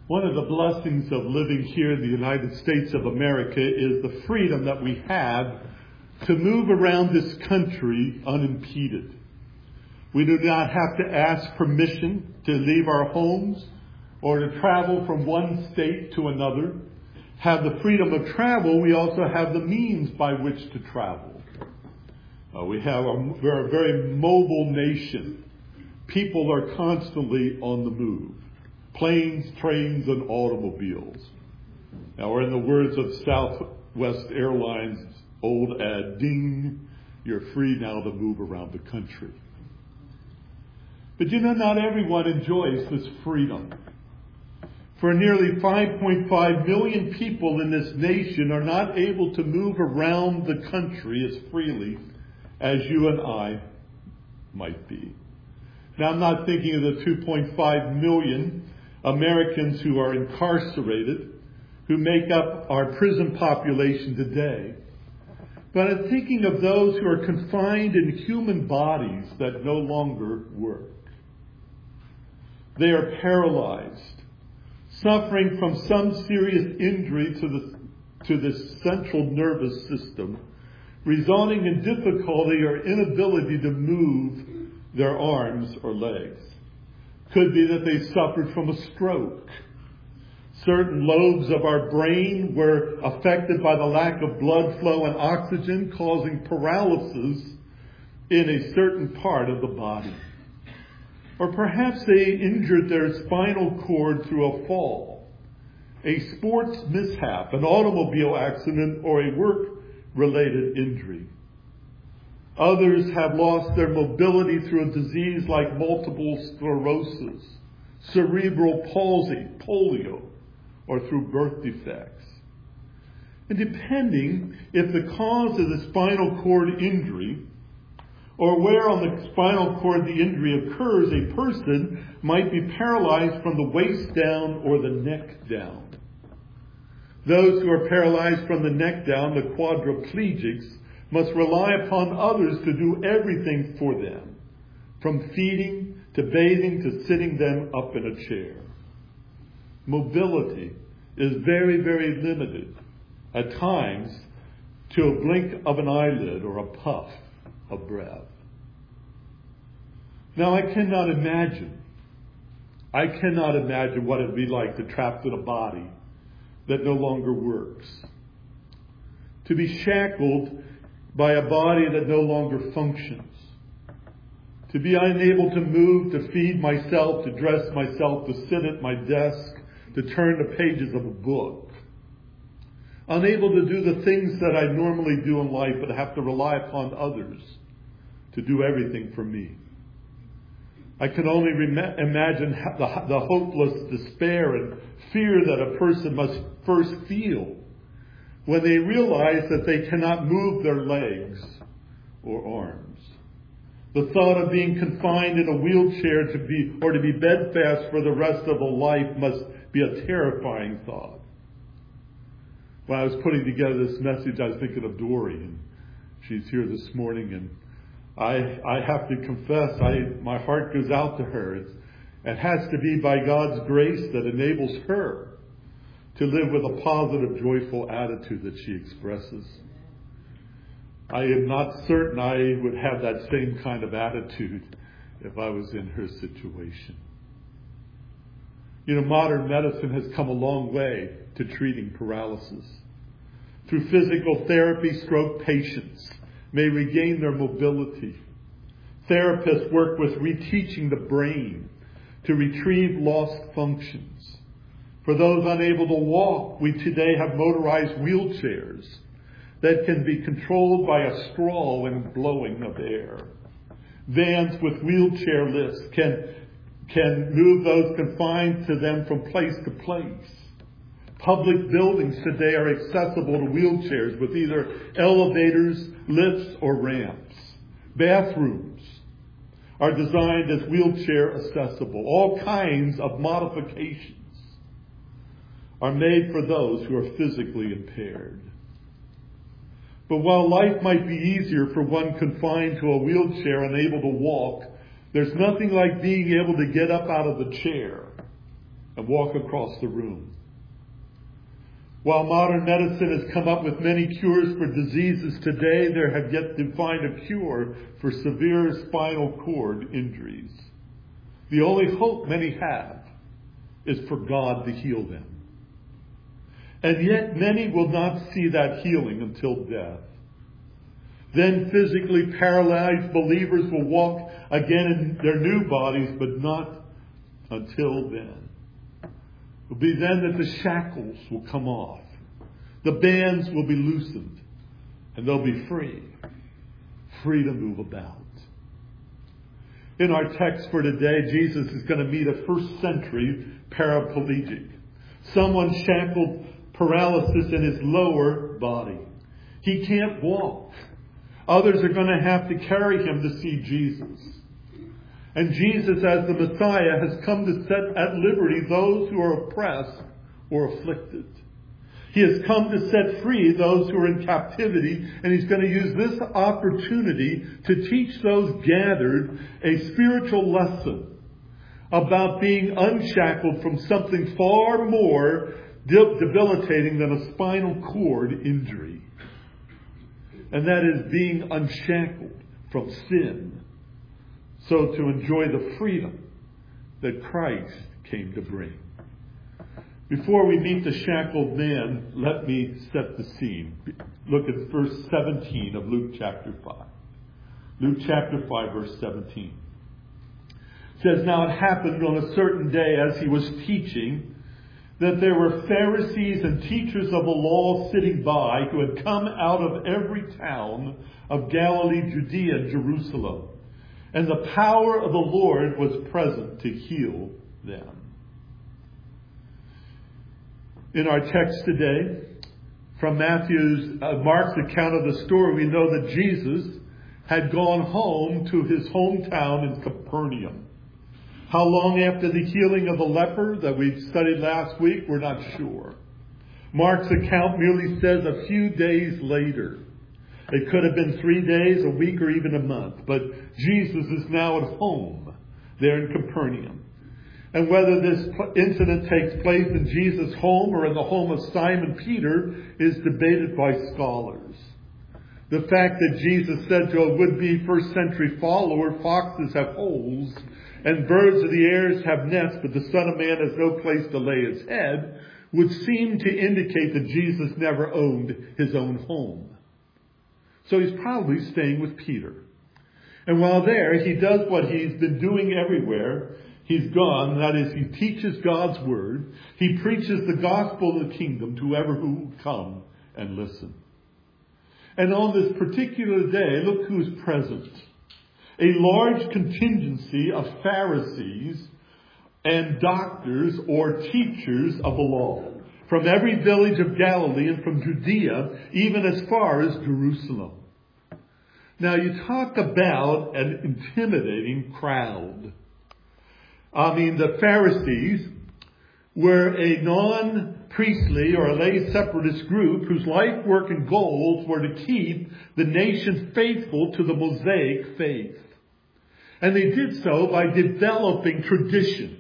One of the blessings of living here in the United States of America is the freedom that we have to move around this country unimpeded. We do not have to ask permission to leave our homes or to travel from one state to another. Have the freedom of travel, we also have the means by which to travel. We're a very mobile nation. People are constantly on the move. Planes, trains, and automobiles. Now, or in the words of Southwest Airlines' old ad, ding, you're free now to move around the country. But not everyone enjoys this freedom. For nearly 5.5 million people in this nation are not able to move around the country as freely as you and I might be. Now, I'm not thinking of the 2.5 million Americans who are incarcerated, who make up our prison population today. But I'm thinking of those who are confined in human bodies that no longer work. They are paralyzed, suffering from some serious injury to the central nervous system, resulting in difficulty or inability to move their arms or legs. Could be that they suffered from a stroke. Certain lobes of our brain were affected by the lack of blood flow and oxygen, causing paralysis in a certain part of the body. Or perhaps they injured their spinal cord through a fall, a sports mishap, an automobile accident, or a work-related injury. Others have lost their mobility through a disease like multiple sclerosis, cerebral palsy, polio, or through birth defects. And depending if the cause of the spinal cord injury or where on the spinal cord the injury occurs, a person might be paralyzed from the waist down or the neck down. Those who are paralyzed from the neck down, the quadriplegics, must rely upon others to do everything for them, from feeding to bathing to sitting them up in a chair. Mobility is very, very limited, at times to a blink of an eyelid or a puff of breath. Now, I cannot imagine what it would be like to be trapped in a body that no longer works, to be shackled by a body that no longer functions, to be unable to move, to feed myself, to dress myself, to sit at my desk, to turn the pages of a book, unable to do the things that I normally do in life, but have to rely upon others to do everything for me. I can only imagine the hopeless despair and fear that a person must first feel when they realize that they cannot move their legs or arms. The thought of being confined in a wheelchair to be bedfast for the rest of a life must be a terrifying thought. When I was putting together this message, I was thinking of Dory, and she's here this morning, and I have to confess, my heart goes out to her. It has to be by God's grace that enables her to live with a positive, joyful attitude that she expresses. I am not certain I would have that same kind of attitude if I was in her situation. Modern medicine has come a long way to treating paralysis. Through physical therapy, stroke patients may regain their mobility. Therapists work with reteaching the brain to retrieve lost functions. For those unable to walk, we today have motorized wheelchairs that can be controlled by a straw and blowing of air. Vans with wheelchair lifts can move those confined to them from place to place. Public buildings today are accessible to wheelchairs with either elevators, lifts, or ramps. Bathrooms are designed as wheelchair accessible. All kinds of modifications are made for those who are physically impaired. But while life might be easier for one confined to a wheelchair, unable to walk, there's nothing like being able to get up out of the chair and walk across the room. While modern medicine has come up with many cures for diseases today, there have yet to find a cure for severe spinal cord injuries. The only hope many have is for God to heal them. And yet many will not see that healing until death. Then physically paralyzed believers will walk again in their new bodies, but not until then. It will be then that the shackles will come off. The bands will be loosened. And they'll be free. Free to move about. In our text for today, Jesus is going to meet a first century paraplegic. Someone shackled paralysis in his lower body. He can't walk. Others are going to have to carry him to see Jesus. And Jesus, as the Messiah, has come to set at liberty those who are oppressed or afflicted. He has come to set free those who are in captivity, and he's going to use this opportunity to teach those gathered a spiritual lesson about being unshackled from something far more debilitating than a spinal cord injury. And that is being unshackled from sin, so to enjoy the freedom that Christ came to bring. Before we meet the shackled man, let me set the scene. Look at verse 17 of Luke chapter 5. Luke chapter 5, verse 17. It says, "Now it happened on a certain day as he was teaching, that there were Pharisees and teachers of the law sitting by, who had come out of every town of Galilee, Judea, and Jerusalem. And the power of the Lord was present to heal them." In our text today, from Mark's account of the story, we know that Jesus had gone home to his hometown in Capernaum. How long after the healing of the leper that we studied last week, we're not sure. Mark's account merely says a few days later. It could have been 3 days, a week, or even a month. But Jesus is now at home there in Capernaum. And whether this incident takes place in Jesus' home or in the home of Simon Peter is debated by scholars. The fact that Jesus said to a would-be first century follower, "Foxes have holes and birds of the air have nests, but the Son of Man has no place to lay his head," would seem to indicate that Jesus never owned his own home. So he's probably staying with Peter. And while there, he does what he's been doing everywhere he's gone. That is, he teaches God's word. He preaches the gospel of the kingdom to whoever who will come and listen. And on this particular day, look who's present. A large contingency of Pharisees and doctors or teachers of the law from every village of Galilee and from Judea, even as far as Jerusalem. Now, you talk about an intimidating crowd. The Pharisees were a non-priestly or a lay separatist group whose life work and goals were to keep the nation faithful to the Mosaic faith. And they did so by developing traditions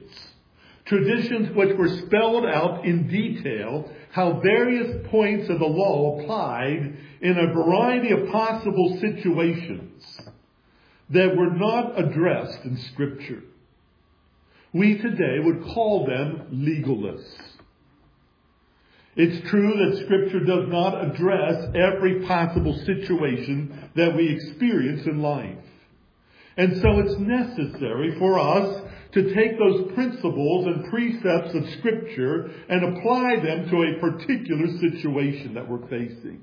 which were spelled out in detail how various points of the law applied in a variety of possible situations that were not addressed in Scripture. We today would call them legalists. It's true that Scripture does not address every possible situation that we experience in life. And so it's necessary for us to take those principles and precepts of Scripture and apply them to a particular situation that we're facing.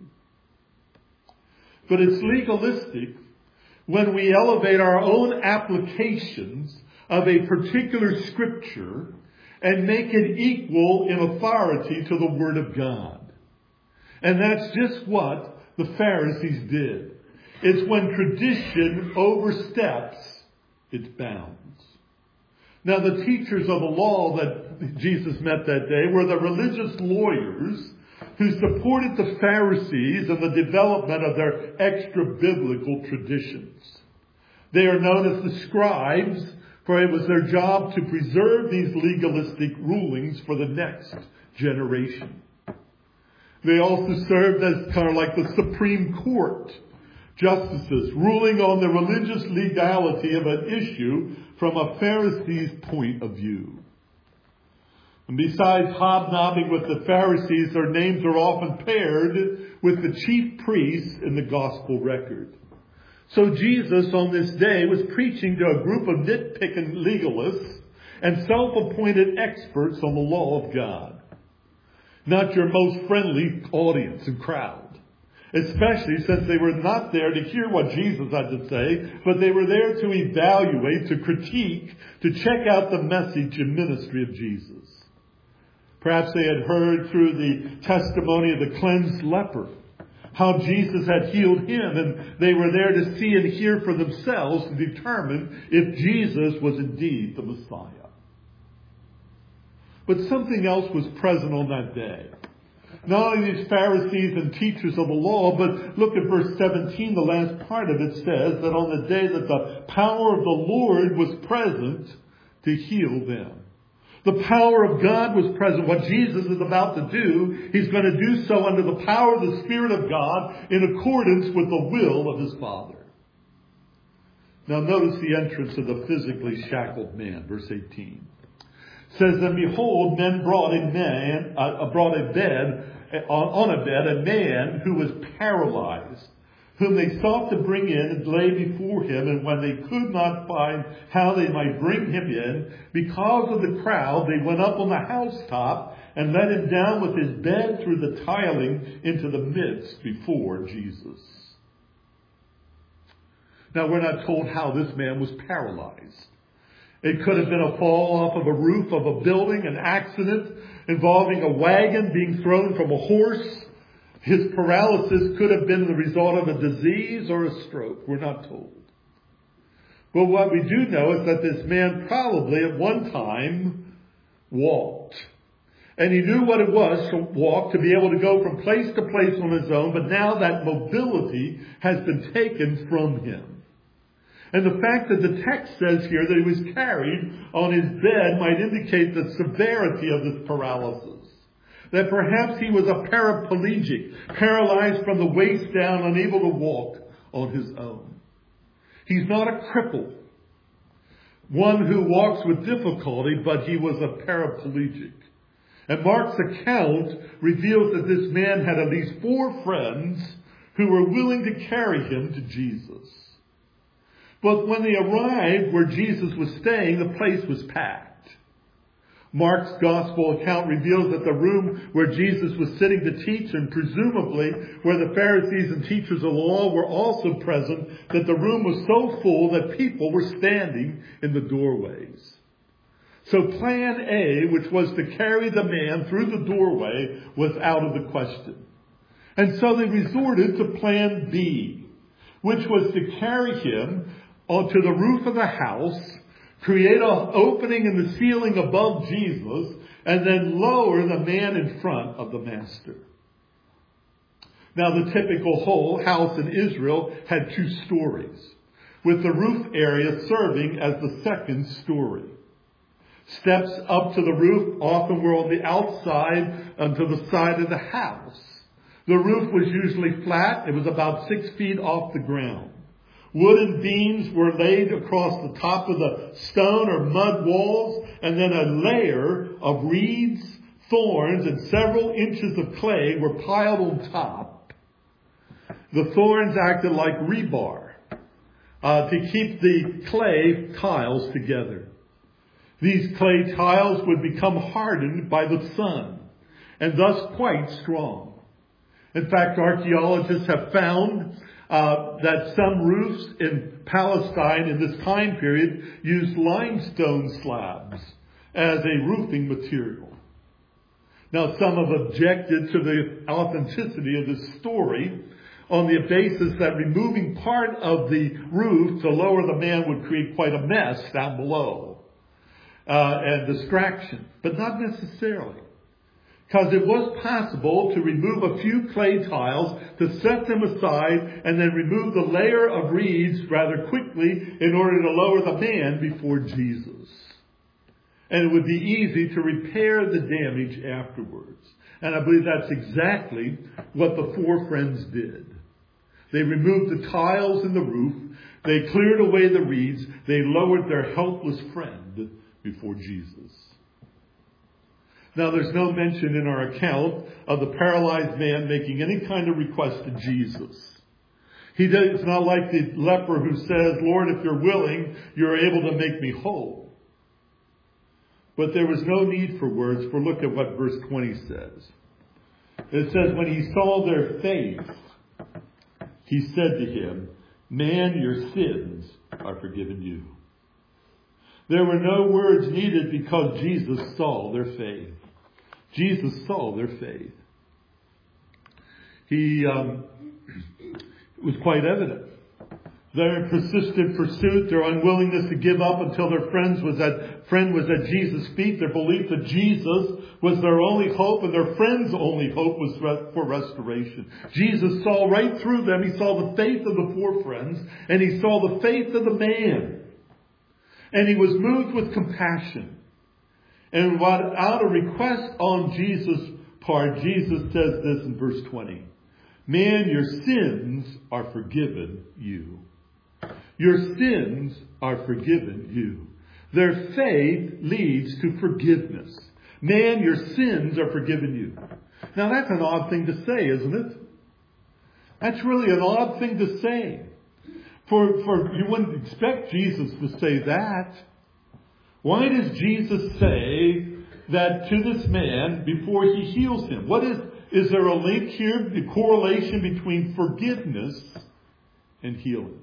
But it's legalistic when we elevate our own applications of a particular Scripture and make it equal in authority to the Word of God. And that's just what the Pharisees did. It's when tradition oversteps its bounds. Now, the teachers of the law that Jesus met that day were the religious lawyers who supported the Pharisees in the development of their extra-biblical traditions. They are known as the scribes, For it was their job to preserve these legalistic rulings for the next generation. They also served as kind of like the Supreme Court justices, ruling on the religious legality of an issue from a Pharisee's point of view. And besides hobnobbing with the Pharisees, their names are often paired with the chief priests in the gospel record. So Jesus on this day was preaching to a group of nitpicking legalists and self-appointed experts on the law of God. Not your most friendly audience and crowd. Especially since they were not there to hear what Jesus had to say, but they were there to evaluate, to critique, to check out the message and ministry of Jesus. Perhaps they had heard through the testimony of the cleansed leper how Jesus had healed him, and they were there to see and hear for themselves to determine if Jesus was indeed the Messiah. But something else was present on that day. Not only these Pharisees and teachers of the law, but look at verse 17, the last part of it says that on the day that the power of the Lord was present to heal them. The power of God was present. What Jesus is about to do, He's going to do so under the power of the Spirit of God in accordance with the will of His Father. Now notice the entrance of the physically shackled man, verse 18. It says, and behold, men brought on a bed a man who was paralyzed, whom they sought to bring in and lay before him. And when they could not find how they might bring him in, because of the crowd, they went up on the housetop and let him down with his bed through the tiling into the midst before Jesus. Now, we're not told how this man was paralyzed. It could have been a fall off of a roof of a building, an accident involving a wagon being thrown from a horse. His paralysis could have been the result of a disease or a stroke. We're not told. But what we do know is that this man probably at one time walked. And he knew what it was to walk, to be able to go from place to place on his own. But now that mobility has been taken from him. And the fact that the text says here that he was carried on his bed might indicate the severity of this paralysis. That perhaps he was a paraplegic, paralyzed from the waist down, unable to walk on his own. He's not a cripple, one who walks with difficulty, but he was a paraplegic. And Mark's account reveals that this man had at least 4 friends who were willing to carry him to Jesus. But when they arrived where Jesus was staying, the place was packed. Mark's gospel account reveals that the room where Jesus was sitting to teach, and presumably where the Pharisees and teachers of the law were also present, that the room was so full that people were standing in the doorways. So plan A, which was to carry the man through the doorway, was out of the question. And so they resorted to plan B, which was to carry him onto the roof of the house, create an opening in the ceiling above Jesus, and then lower the man in front of the master. Now, the typical whole house in Israel had 2 stories, with the roof area serving as the second story. Steps up to the roof often were on the outside onto the side of the house. The roof was usually flat. It was about 6 feet off the ground. Wooden beams were laid across the top of the stone or mud walls, and then a layer of reeds, thorns, and several inches of clay were piled on top. The thorns acted like rebar to keep the clay tiles together. These clay tiles would become hardened by the sun, and thus quite strong. In fact, archaeologists have found that some roofs in Palestine in this time period used limestone slabs as a roofing material. Now, some have objected to the authenticity of this story on the basis that removing part of the roof to lower the man would create quite a mess down below and distraction, but not necessarily. Because it was possible to remove a few clay tiles, to set them aside, and then remove the layer of reeds rather quickly in order to lower the man before Jesus. And it would be easy to repair the damage afterwards. And I believe that's exactly what the four friends did. They removed the tiles in the roof. They cleared away the reeds. They lowered their helpless friend before Jesus. Now, there's no mention in our account of the paralyzed man making any kind of request to Jesus. It's not like the leper who says, Lord, if you're willing, you're able to make me whole. But there was no need for words, for look at what verse 20 says. It says, when he saw their faith, he said to him, man, your sins are forgiven you. There were no words needed because Jesus saw their faith. Jesus saw their faith. It was quite evident. Their persistent pursuit, their unwillingness to give up until their friend was at Jesus' feet, their belief that Jesus was their only hope and their friend's only hope was for restoration. Jesus saw right through them. He saw the faith of the four friends, and he saw the faith of the man. And he was moved with compassion. And without a request on Jesus' part, Jesus says this in verse 20. Man, your sins are forgiven you. Your sins are forgiven you. Their faith leads to forgiveness. Man, your sins are forgiven you. Now that's an odd thing to say, isn't it? That's really an odd thing to say. For you wouldn't expect Jesus to say that. Why does Jesus say that to this man before he heals him? Is there a link here, the correlation between forgiveness and healing?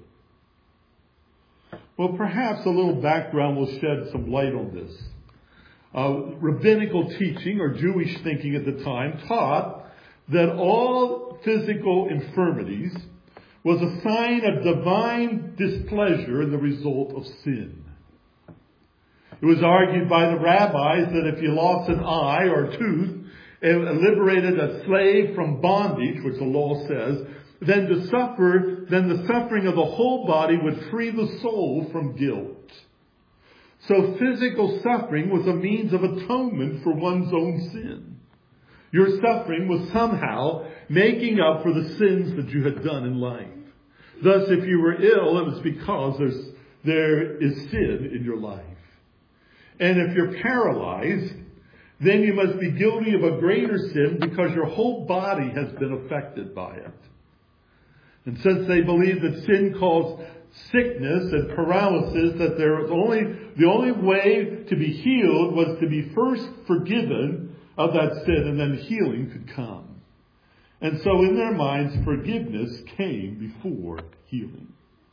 Well, perhaps a little background will shed some light on this. Rabbinical teaching, or Jewish thinking at the time, taught that all physical infirmities was a sign of divine displeasure and the result of sin. It was argued by the rabbis that if you lost an eye or a tooth, it liberated a slave from bondage, which the law says, then the suffering of the whole body would free the soul from guilt. So physical suffering was a means of atonement for one's own sin. Your suffering was somehow making up for the sins that you had done in life. Thus, if you were ill, it was because there is sin in your life. And if you're paralyzed, then you must be guilty of a greater sin because your whole body has been affected by it. And since they believed that sin caused sickness and paralysis, that the only way to be healed was to be first forgiven of that sin, and then healing could come. And so in their minds, forgiveness came before healing.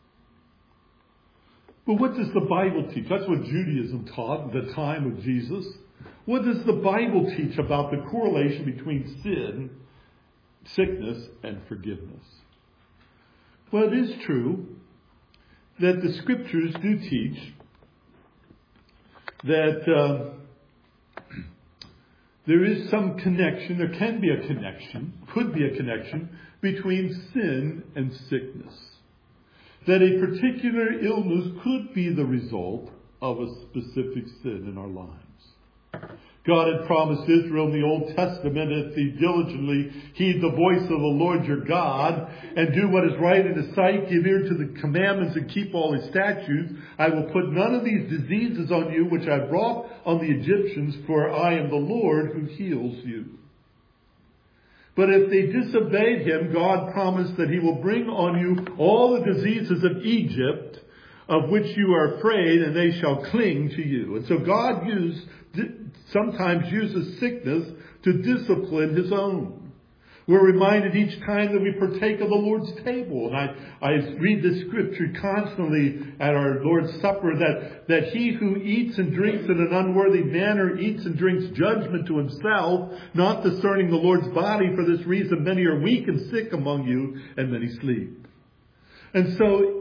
But what does the Bible teach? That's what Judaism taught at the time of Jesus. What does the Bible teach about the correlation between sin, sickness, and forgiveness? Well, it is true that the Scriptures do teach that there is some connection, there can be a connection, could be a connection between sin and sickness. That a particular illness could be the result of a specific sin in our lives. God had promised Israel in the Old Testament, if they diligently heed the voice of the Lord your God and do what is right in his sight, give ear to the commandments and keep all his statutes, I will put none of these diseases on you which I brought on the Egyptians, for I am the Lord who heals you. But if they disobeyed him, God promised that he will bring on you all the diseases of Egypt, of which you are afraid, and they shall cling to you. And so God sometimes uses sickness to discipline his own. We're reminded each time that we partake of the Lord's table. And I read this scripture constantly at our Lord's Supper, that he who eats and drinks in an unworthy manner eats and drinks judgment to himself, not discerning the Lord's body. For this reason many are weak and sick among you, and many sleep. And so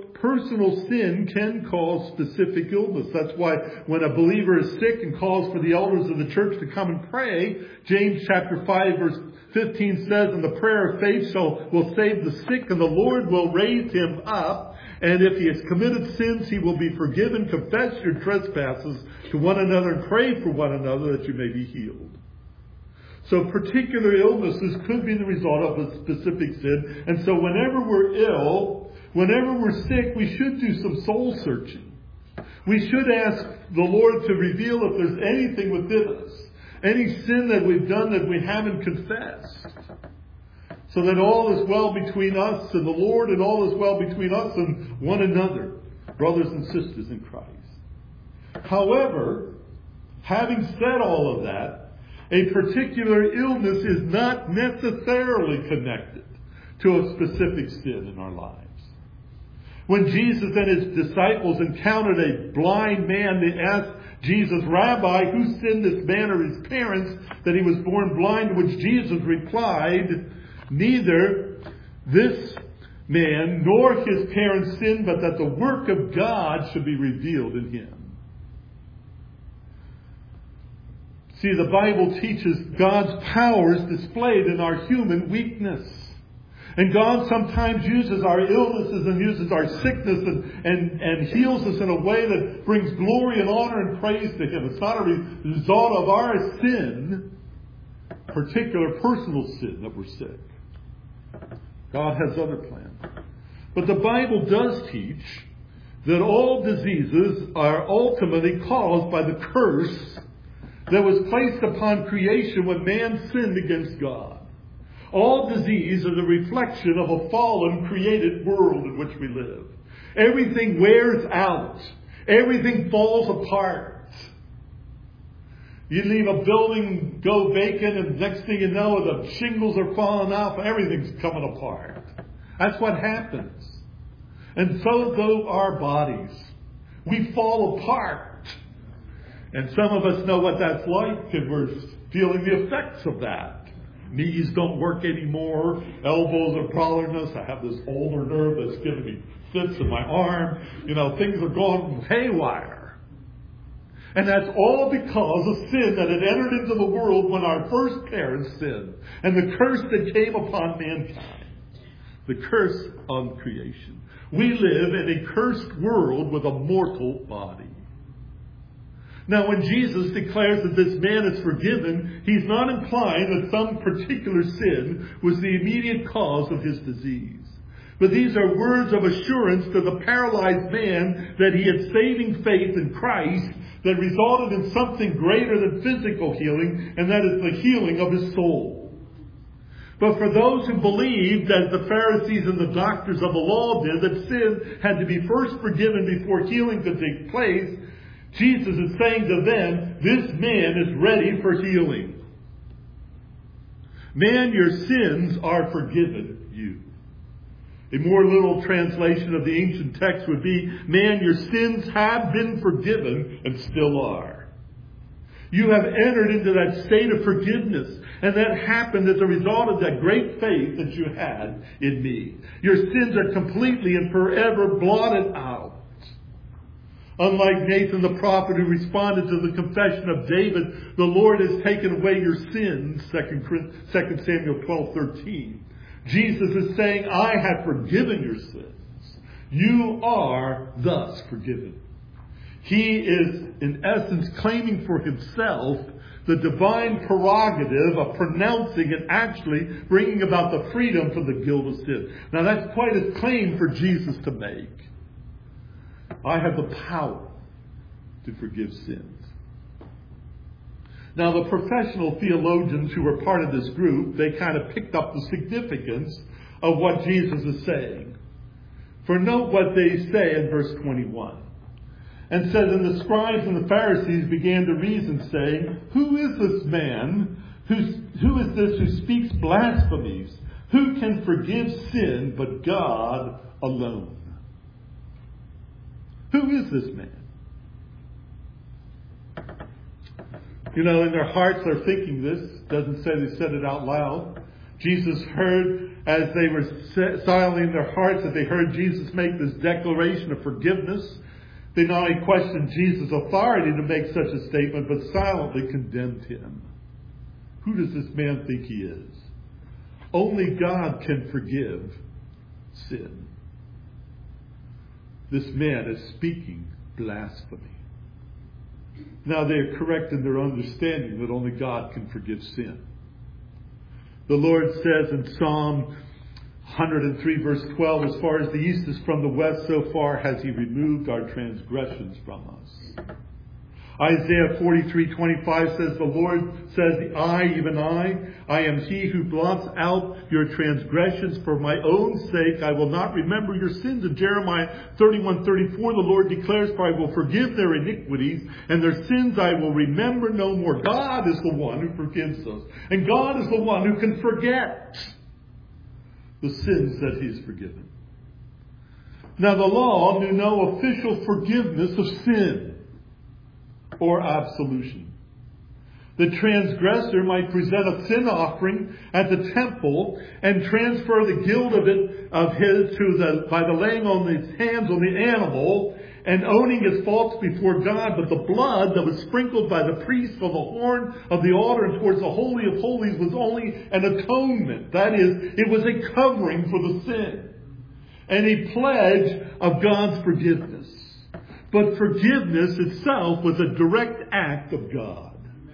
personal sin can cause specific illness. That's why when a believer is sick and calls for the elders of the church to come and pray, James chapter 5 verse 15 says, "And the prayer of faith will save the sick, and the Lord will raise him up. And if he has committed sins, he will be forgiven. Confess your trespasses to one another and pray for one another that you may be healed." So particular illnesses could be the result of a specific sin. And so whenever we're ill, whenever we're sick, we should do some soul searching. We should ask the Lord to reveal if there's anything within us, any sin that we've done that we haven't confessed, so that all is well between us and the Lord, and all is well between us and one another, brothers and sisters in Christ. However, having said all of that, a particular illness is not necessarily connected to a specific sin in our lives. When Jesus and his disciples encountered a blind man, they asked Jesus, "Rabbi, who sinned, this man or his parents, that he was born blind?" To which Jesus replied, "Neither this man nor his parents sinned, but that the work of God should be revealed in him." See, the Bible teaches God's power is displayed in our human weakness. And God sometimes uses our illnesses and uses our sickness and heals us in a way that brings glory and honor and praise to him. It's not a result of our sin, particular personal sin, that we're sick. God has other plans. But the Bible does teach that all diseases are ultimately caused by the curse that was placed upon creation when man sinned against God. All disease is a reflection of a fallen, created world in which we live. Everything wears out. Everything falls apart. You leave a building go vacant, and next thing you know, the shingles are falling off. Everything's coming apart. That's what happens. And so go our bodies. We fall apart. And some of us know what that's like, and we're feeling the effects of that. Knees don't work anymore. Elbows are bothering us. I have this ulnar nerve that's giving me fits in my arm. Things are going haywire. And that's all because of sin that had entered into the world when our first parents sinned. And the curse that came upon mankind. The curse on creation. We live in a cursed world with a mortal body. Now, when Jesus declares that this man is forgiven, he's not implying that some particular sin was the immediate cause of his disease. But these are words of assurance to the paralyzed man that he had saving faith in Christ that resulted in something greater than physical healing, and that is the healing of his soul. But for those who believed, as the Pharisees and the doctors of the law did, that sin had to be first forgiven before healing could take place, Jesus is saying to them, this man is ready for healing. Man, your sins are forgiven you. A more literal translation of the ancient text would be, man, your sins have been forgiven and still are. You have entered into that state of forgiveness, and that happened as a result of that great faith that you had in me. Your sins are completely and forever blotted out. Unlike Nathan the prophet who responded to the confession of David, the Lord has taken away your sins, 2 Samuel 12:13. Jesus is saying, I have forgiven your sins. You are thus forgiven. He is, in essence, claiming for himself the divine prerogative of pronouncing and actually bringing about the freedom from the guilt of sin. Now that's quite a claim for Jesus to make. I have the power to forgive sins. Now the professional theologians who were part of this group, they kind of picked up the significance of what Jesus is saying. For note what they say in verse 21. And says, and the scribes and the Pharisees began to reason, saying, who is this man? Who is this who speaks blasphemies? Who can forgive sin but God alone? Who is this man? In their hearts they're thinking this. Doesn't say they said it out loud. Jesus heard, as they were silently in their hearts, that they heard Jesus make this declaration of forgiveness. They not only questioned Jesus' authority to make such a statement, but silently condemned him. Who does this man think he is? Only God can forgive sin. This man is speaking blasphemy. Now they are correct in their understanding that only God can forgive sin. The Lord says in Psalm 103 verse 12, as far as the east is from the west, so far has he removed our transgressions from us. Isaiah 43:25 says, the Lord says, I, even I am he who blots out your transgressions. For my own sake, I will not remember your sins. In Jeremiah 31:34, the Lord declares, for I will forgive their iniquities, and their sins I will remember no more. God is the one who forgives us. And God is the one who can forget the sins that he has forgiven. Now the law knew no official forgiveness of sin or absolution. The transgressor might present a sin offering at the temple and transfer the guilt by the laying on his hands on the animal and owning his faults before God. But the blood that was sprinkled by the priest on the horn of the altar and towards the Holy of Holies was only an atonement. That is, it was a covering for the sin and a pledge of God's forgiveness. But forgiveness itself was a direct act of God.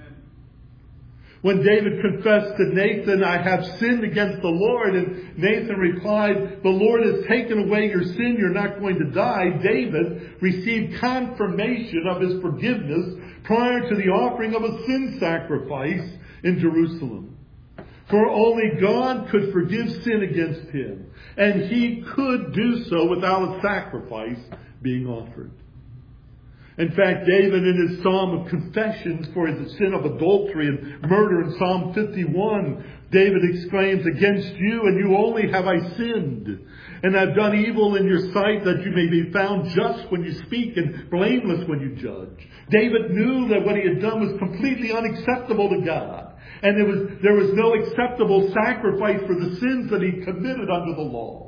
When David confessed to Nathan, I have sinned against the Lord, and Nathan replied, the Lord has taken away your sin, you're not going to die, David received confirmation of his forgiveness prior to the offering of a sin sacrifice in Jerusalem. For only God could forgive sin against him, and he could do so without a sacrifice being offered. In fact, David in his psalm of confessions for his sin of adultery and murder in Psalm 51, David exclaims, against you and you only have I sinned, and I've done evil in your sight, that you may be found just when you speak and blameless when you judge. David knew that what he had done was completely unacceptable to God, and there was no acceptable sacrifice for the sins that he committed under the law.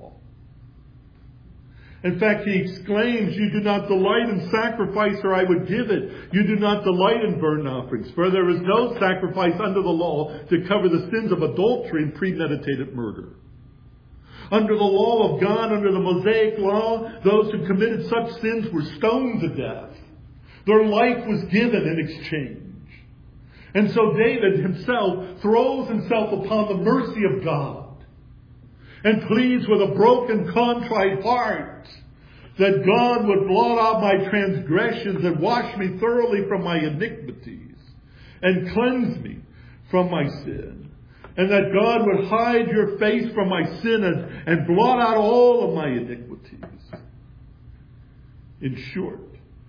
In fact, he exclaims, you do not delight in sacrifice, or I would give it. You do not delight in burnt offerings, for there is no sacrifice under the law to cover the sins of adultery and premeditated murder. Under the law of God, under the Mosaic law, those who committed such sins were stoned to death. Their life was given in exchange. And so David himself throws himself upon the mercy of God and pleads with a broken, contrite heart that God would blot out my transgressions and wash me thoroughly from my iniquities and cleanse me from my sin. And that God would hide your face from my sin and blot out all of my iniquities. In short,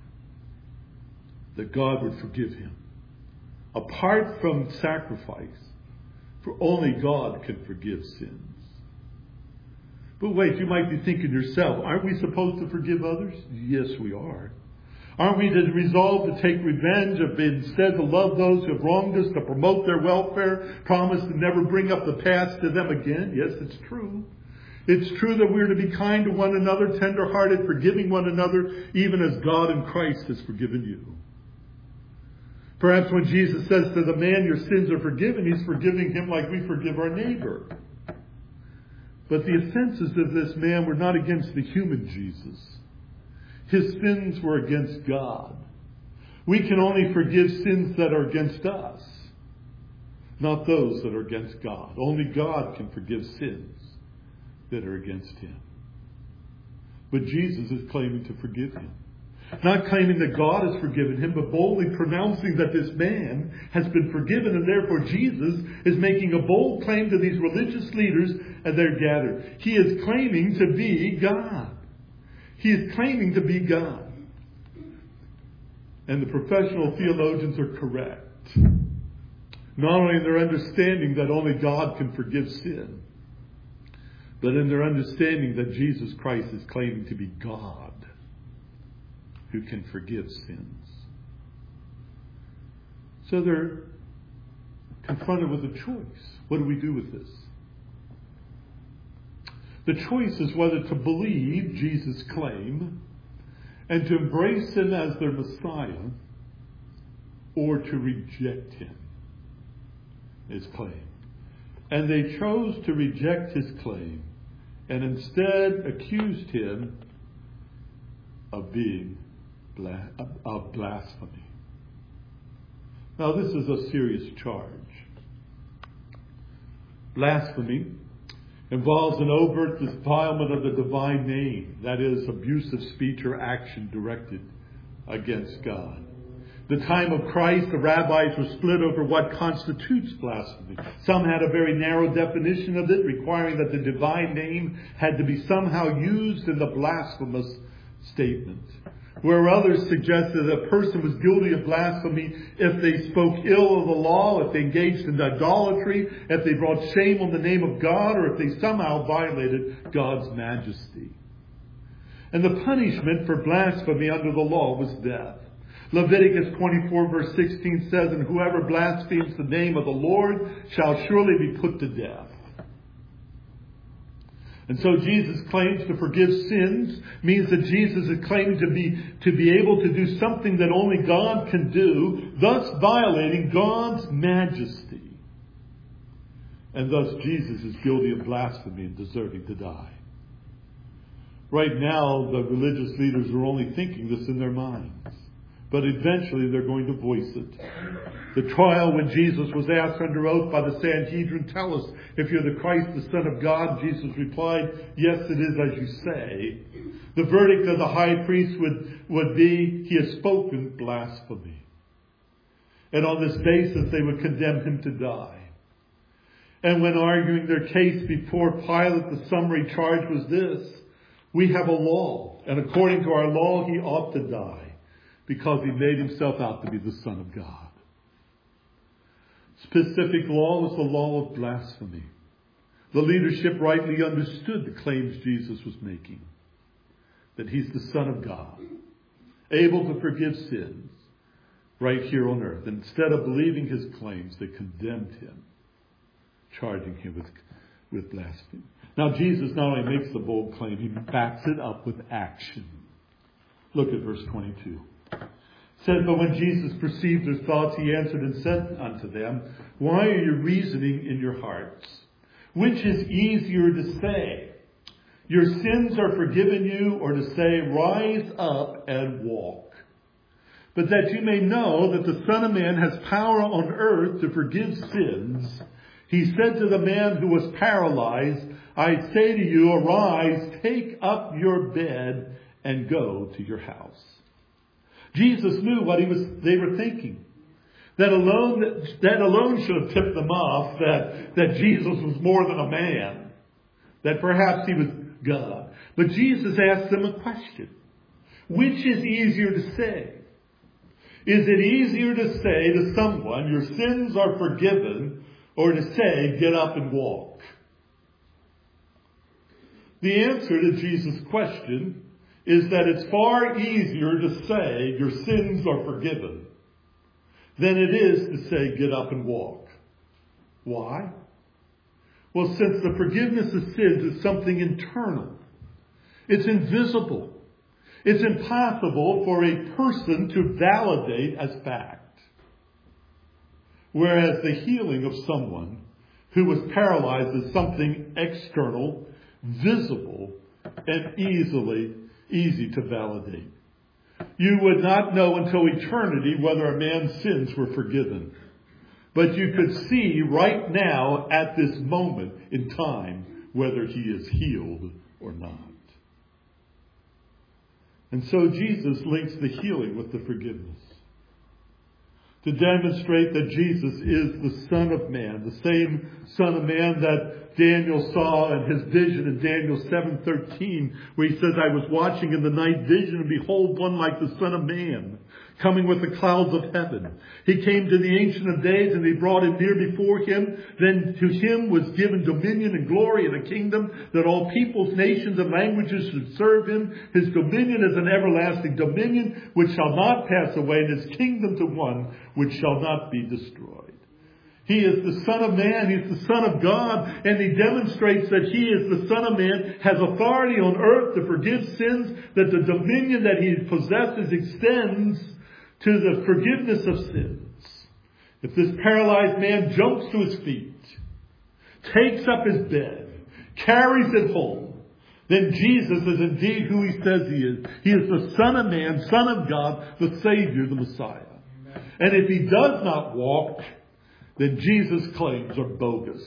that God would forgive him. Apart from sacrifice, for only God can forgive sins. But wait, you might be thinking yourself, aren't we supposed to forgive others? Yes, we are. Aren't we to resolve to take revenge, instead to love those who have wronged us, to promote their welfare, promise to never bring up the past to them again? Yes, it's true. It's true that we're to be kind to one another, tender-hearted, forgiving one another, even as God in Christ has forgiven you. Perhaps when Jesus says to the man, your sins are forgiven, he's forgiving him like we forgive our neighbor. But the offenses of this man were not against the human Jesus. His sins were against God. We can only forgive sins that are against us, not those that are against God. Only God can forgive sins that are against him. But Jesus is claiming to forgive him. Not claiming that God has forgiven him, but boldly pronouncing that this man has been forgiven, and therefore Jesus is making a bold claim to these religious leaders as they're gathered. He is claiming to be God. He is claiming to be God. And the professional theologians are correct. Not only in their understanding that only God can forgive sin, but in their understanding that Jesus Christ is claiming to be God who can forgive sins. So they're confronted with a choice. What do we do with this? The choice is whether to believe Jesus' claim and to embrace him as their Messiah, or to reject him, his claim. And they chose to reject his claim and instead accused him of being of blasphemy. Now, this is a serious charge. Blasphemy involves an overt defilement of the divine name, that is, abusive speech or action directed against God. The time of Christ, the rabbis were split over what constitutes blasphemy. Some had a very narrow definition of it, requiring that the divine name had to be somehow used in the blasphemous statement. Where others suggested that a person was guilty of blasphemy if they spoke ill of the law, if they engaged in idolatry, if they brought shame on the name of God, or if they somehow violated God's majesty. And the punishment for blasphemy under the law was death. Leviticus 24 verse 16 says, "And whoever blasphemes the name of the Lord shall surely be put to death." And so Jesus' claims to forgive sins means that Jesus is claiming to be able to do something that only God can do, thus violating God's majesty. And thus Jesus is guilty of blasphemy and deserving to die. Right now, the religious leaders are only thinking this in their minds. But eventually they're going to voice it. The trial when Jesus was asked under oath by the Sanhedrin, "Tell us if you're the Christ, the Son of God," Jesus replied, "Yes, it is as you say." The verdict of the high priest would be, "He has spoken blasphemy." And on this basis they would condemn him to die. And when arguing their case before Pilate, the summary charge was this: "We have a law, and according to our law he ought to die, because he made himself out to be the Son of God." Specific law was the law of blasphemy. The leadership rightly understood the claims Jesus was making, that he's the Son of God, able to forgive sins right here on earth. And instead of believing his claims, they condemned him, charging him with blasphemy. Now, Jesus not only makes the bold claim, he backs it up with action. Look at verse 22. It says, "But when Jesus perceived their thoughts, he answered and said unto them, Why are you reasoning in your hearts? Which is easier to say, Your sins are forgiven you, or to say, Rise up and walk? But that you may know that the Son of Man has power on earth to forgive sins, he said to the man who was paralyzed, I say to you, arise, take up your bed, and go to your house." Jesus knew what they were thinking. That alone should have tipped them off that Jesus was more than a man. That perhaps he was God. But Jesus asked them a question. Which is easier to say? Is it easier to say to someone, your sins are forgiven, or to say, get up and walk? The answer to Jesus' question is that it's far easier to say your sins are forgiven than it is to say get up and walk. Why? Well, since the forgiveness of sins is something internal, it's invisible, it's impossible for a person to validate as fact. Whereas the healing of someone who was paralyzed is something external, visible, and easy to validate. You would not know until eternity whether a man's sins were forgiven. But you could see right now at this moment in time whether he is healed or not. And so Jesus links the healing with the forgiveness, to demonstrate that Jesus is the Son of Man, the same Son of Man that Daniel saw in his vision in Daniel 7:13, where he says, I was watching in the night vision, and behold, one like the Son of Man, coming with the clouds of heaven. He came to the Ancient of Days, and they brought him near before him. Then to him was given dominion and glory and a kingdom, that all peoples, nations, and languages should serve him. His dominion is an everlasting dominion, which shall not pass away, and his kingdom to one which shall not be destroyed. He is the Son of Man. He's the Son of God. And He demonstrates that He is the Son of Man, has authority on earth to forgive sins, that the dominion that He possesses extends to the forgiveness of sins. If this paralyzed man jumps to his feet, takes up his bed, carries it home, then Jesus is indeed who He says He is. He is the Son of Man, Son of God, the Savior, the Messiah. Amen. And if He does not walk, then Jesus' claims are bogus.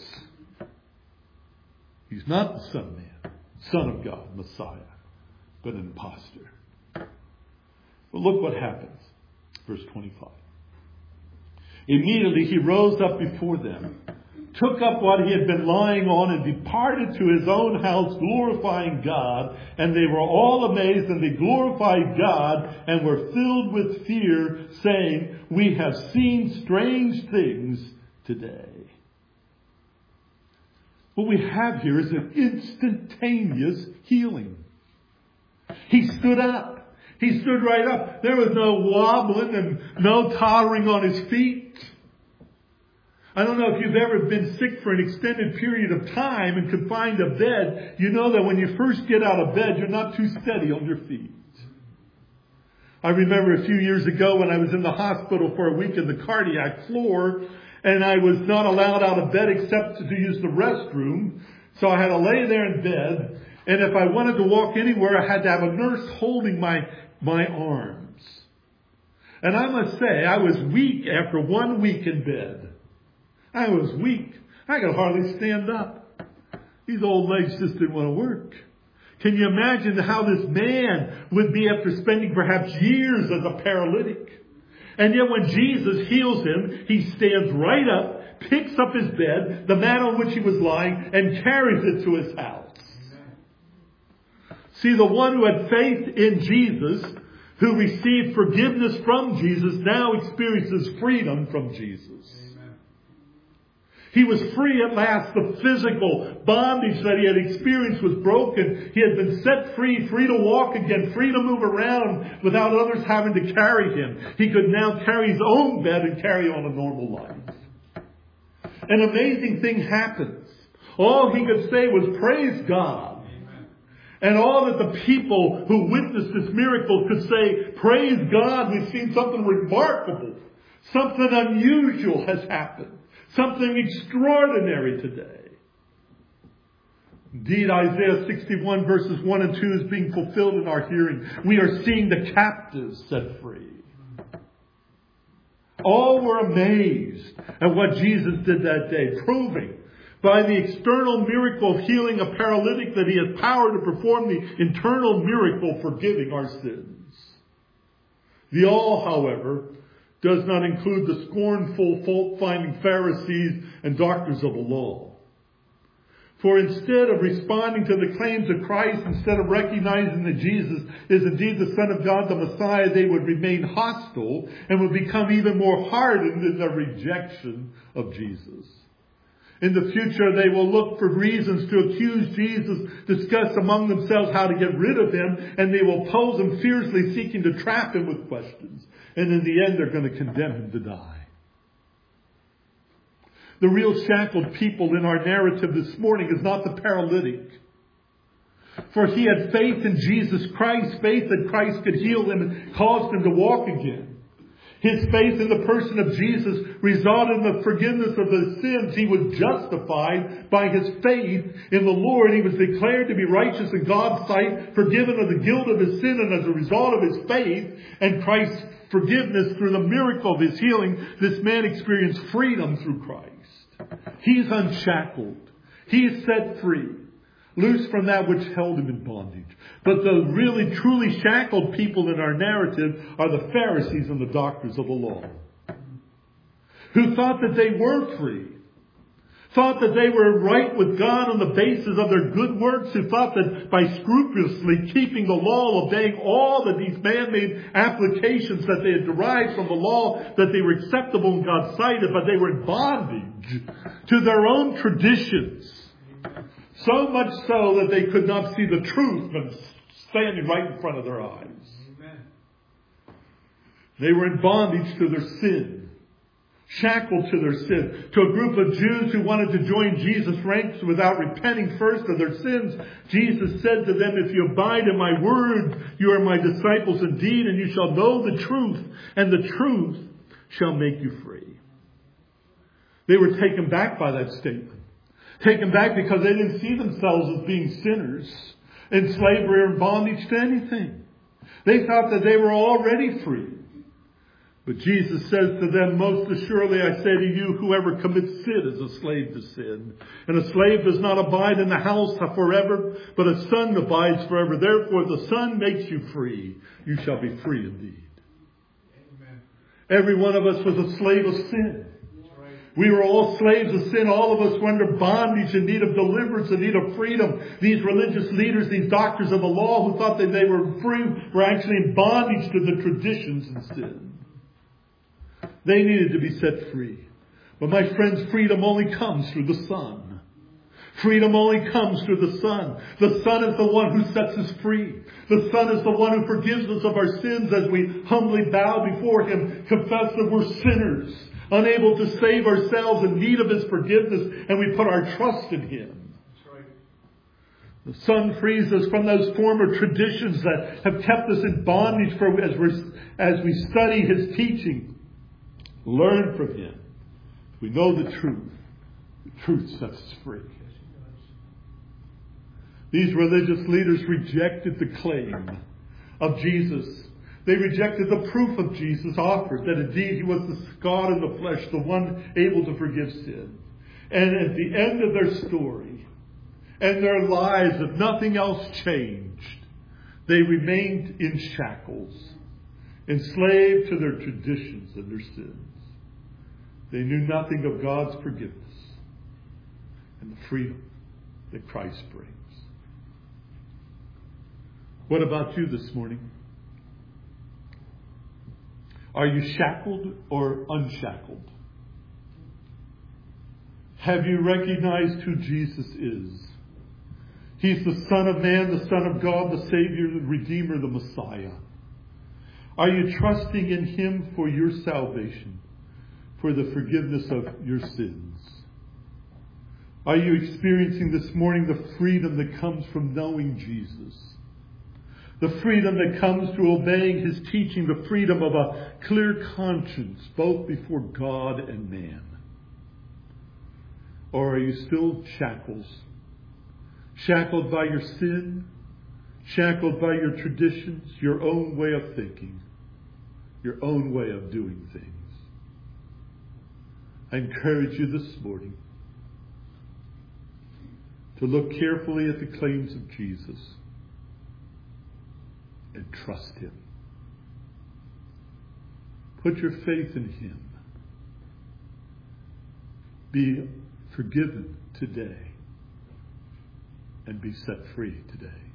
He's not the Son of Man, Son of God, Messiah, but an imposter. But look what happens. Verse 25. Immediately He rose up before them, took up what He had been lying on, and departed to His own house, glorifying God. And they were all amazed, and they glorified God, and were filled with fear, saying, "We have seen strange things today." What we have here is an instantaneous healing. He stood up. He stood right up. There was no wobbling and no tottering on his feet. I don't know if you've ever been sick for an extended period of time and confined to bed. You know that when you first get out of bed, you're not too steady on your feet. I remember a few years ago when I was in the hospital for a week in the cardiac floor, and I was not allowed out of bed except to use the restroom. So I had to lay there in bed. And if I wanted to walk anywhere, I had to have a nurse holding my arms. And I must say, I was weak after 1 week in bed. I was weak. I could hardly stand up. These old legs just didn't want to work. Can you imagine how this man would be after spending perhaps years as a paralytic? And yet when Jesus heals him, he stands right up, picks up his bed, the mat on which he was lying, and carries it to his house. See, the one who had faith in Jesus, who received forgiveness from Jesus, now experiences freedom from Jesus. Amen. He was free at last. The physical bondage that he had experienced was broken. He had been set free, free to walk again, free to move around without others having to carry him. He could now carry his own bed and carry on a normal life. An amazing thing happens. All he could say was, "Praise God." And all that the people who witnessed this miracle could say, "Praise God, we've seen something remarkable. Something unusual has happened. Something extraordinary today." Indeed, Isaiah 61 verses 1 and 2 is being fulfilled in our hearing. We are seeing the captives set free. All were amazed at what Jesus did that day, proving by the external miracle of healing a paralytic that he has power to perform the internal miracle forgiving our sins. The all, however, does not include the scornful, fault-finding Pharisees and doctors of the law. For instead of responding to the claims of Christ, instead of recognizing that Jesus is indeed the Son of God, the Messiah, they would remain hostile and would become even more hardened in their rejection of Jesus. In the future, they will look for reasons to accuse Jesus, discuss among themselves how to get rid of him, and they will oppose him fiercely, seeking to trap him with questions. And in the end, they're going to condemn him to die. The real shackled people in our narrative this morning is not the paralytic. For he had faith in Jesus Christ, faith that Christ could heal him and cause him to walk again. His faith in the person of Jesus resulted in the forgiveness of his sins. He was justified by his faith in the Lord. He was declared to be righteous in God's sight, forgiven of the guilt of his sin, and as a result of his faith and Christ's forgiveness through the miracle of his healing, this man experienced freedom through Christ. He's unshackled. He's set free, loose from that which held him in bondage. But the really truly shackled people in our narrative are the Pharisees and the doctors of the law, who thought that they were free, thought that they were right with God on the basis of their good works, who thought that by scrupulously keeping the law, obeying all of these man-made applications that they had derived from the law, that they were acceptable in God's sight, but they were in bondage to their own traditions. So much so that they could not see the truth standing right in front of their eyes. Amen. They were in bondage to their sin, shackled to their sin. To a group of Jews who wanted to join Jesus' ranks without repenting first of their sins, Jesus said to them, if you abide in my word, you are my disciples indeed, and you shall know the truth, and the truth shall make you free. They were taken back by that statement. Taken back because they didn't see themselves as being sinners, in slavery or in bondage to anything. They thought that they were already free. But Jesus says to them, most assuredly I say to you, whoever commits sin is a slave to sin. And a slave does not abide in the house forever, but a son abides forever. Therefore, if the Son makes you free, you shall be free indeed. Amen. Every one of us was a slave of sin. We were all slaves of sin. All of us were under bondage, in need of deliverance, in need of freedom. These religious leaders, these doctors of the law who thought that they were free, were actually in bondage to the traditions and sin. They needed to be set free. But my friends, freedom only comes through the Son. Freedom only comes through the Son. The Son is the one who sets us free. The Son is the one who forgives us of our sins as we humbly bow before Him, confess that we're sinners, unable to save ourselves, in need of His forgiveness, and we put our trust in Him. That's right. The Son frees us from those former traditions that have kept us in bondage as we study His teaching. Learn from Him. We know the truth. The truth sets us free. These religious leaders rejected the claim of Jesus. They rejected the proof of Jesus offered, that indeed He was the God in the flesh, the one able to forgive sin. And at the end of their story and their lives, if nothing else changed, they remained in shackles, enslaved to their traditions and their sins. They knew nothing of God's forgiveness and the freedom that Christ brings. What about you this morning? Are you shackled or unshackled? Have you recognized who Jesus is? He's the Son of Man, the Son of God, the Savior, the Redeemer, the Messiah. Are you trusting in Him for your salvation, for the forgiveness of your sins? Are you experiencing this morning the freedom that comes from knowing Jesus? The freedom that comes through obeying His teaching, the freedom of a clear conscience, both before God and man? Or are you still shackles? Shackled by your sin, shackled by your traditions, your own way of thinking, your own way of doing things. I encourage you this morning to look carefully at the claims of Jesus and trust Him. Put your faith in Him. Be forgiven today and be set free today.